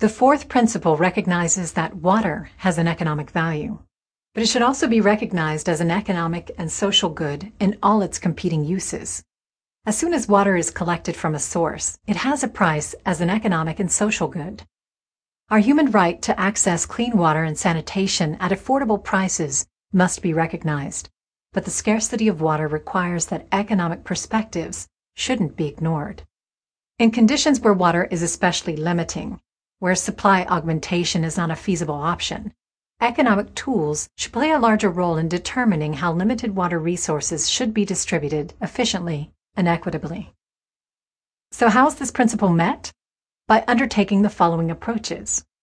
The fourth principle recognizes that water has an economic value, but it should also be recognized as an economic and social good in all its competing uses. As soon as water is collected from a source, it has a price as an economic and social good. Our human right to access clean water and sanitation at affordable prices must be recognized, but the scarcity of water requires that economic perspectives shouldn't be ignored. In conditions where water is especially limiting, where supply augmentation is not a feasible option, economic tools should play a larger role in determining how limited water resources should be distributed efficiently and equitably. So how is this principle met? By undertaking the following approaches.